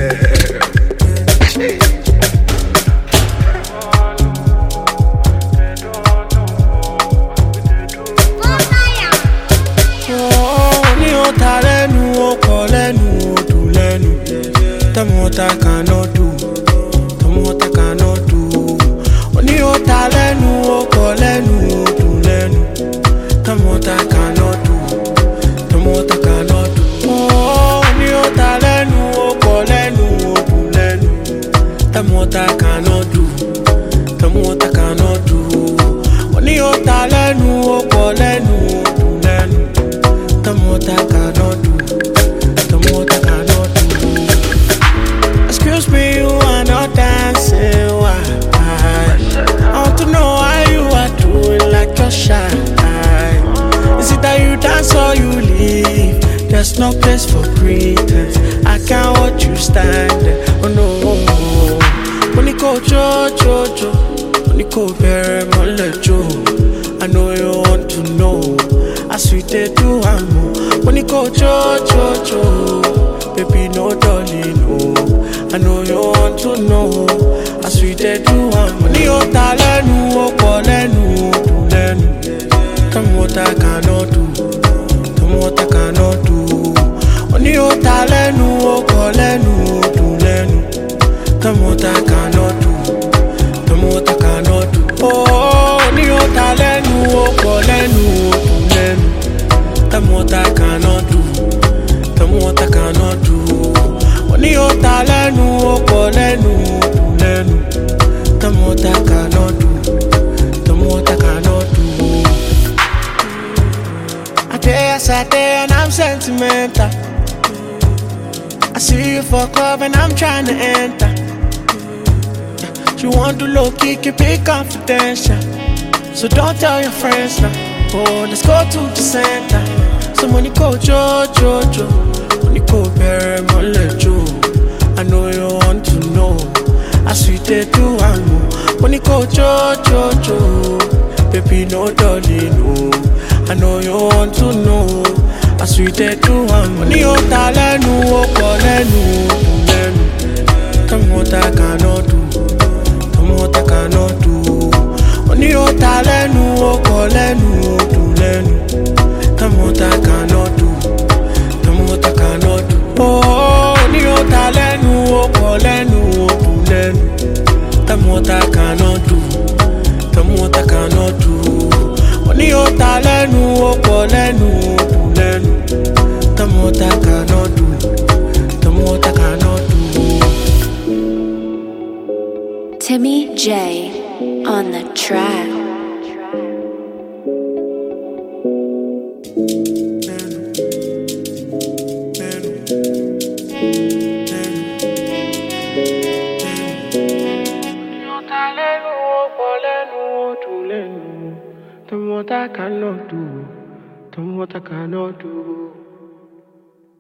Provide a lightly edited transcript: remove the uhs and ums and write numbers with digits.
Tell me what I cannot do. Tell me what I cannot do. Only your talent, no colenu, do lenu. Tell me what I cannot do. Tell me what I cannot do. Oh, only your talent, no colenu, do lenu. Tell me what I cannot do. Tell me what I cannot do. Only your talent, no colenu, do lenu. Tell me what I cannot do. Tell me what I cannot do. Excuse me, you are not dancing. Why? I want to know why you are doing like you're shy. Is it that you dance or you leave? There's no place for pretense. I can't watch you stand there. Oh no. When you go jo, when you go very much I know you want to know. I sweet they do and more. When you go jo, baby, no darling, no. I know you want to know. I sweet they do and more. Ni o talenu, o kolenu, do lenu. Tell me what I cannot do. Tell me what I cannot do. Ni o talenu, o kolenu, do lenu. Tell me what I cannot do. Tell me what I cannot do. Oh, ni o talenu, o kolenu, do lenu. Tell me what I cannot do. Tell me what I cannot do. Only your talent, no colenu, do lenu. Tell me what I cannot do. Tell me what I cannot do. I day and I'm sentimental. I see you for club and I'm trying to enter. You want to low key, keep it confidential. So don't tell your friends now. Oh, let's go to the center. So money go jo, money go very much. I know you want to know. I sweet they do and more. Money go jo, baby no darling no. I know you want to know. I sweet they do and more. Money o talenu o kolenu, do lenu. Tell me what I cannot do. Tell me what I cannot do. Money o talenu o kolenu, do lenu. Tell me what I cannot do. Tell me what I cannot do. Oh, ni o talenu, o kolenu, do lenu. Tell me what I cannot do. Tell me what I cannot do. Ni o talenu, o kolenu, do lenu. Tell me what I cannot do. Tell me what I cannot do. Timmy J on the track. Tell me what I cannot do. Tell me what I cannot do.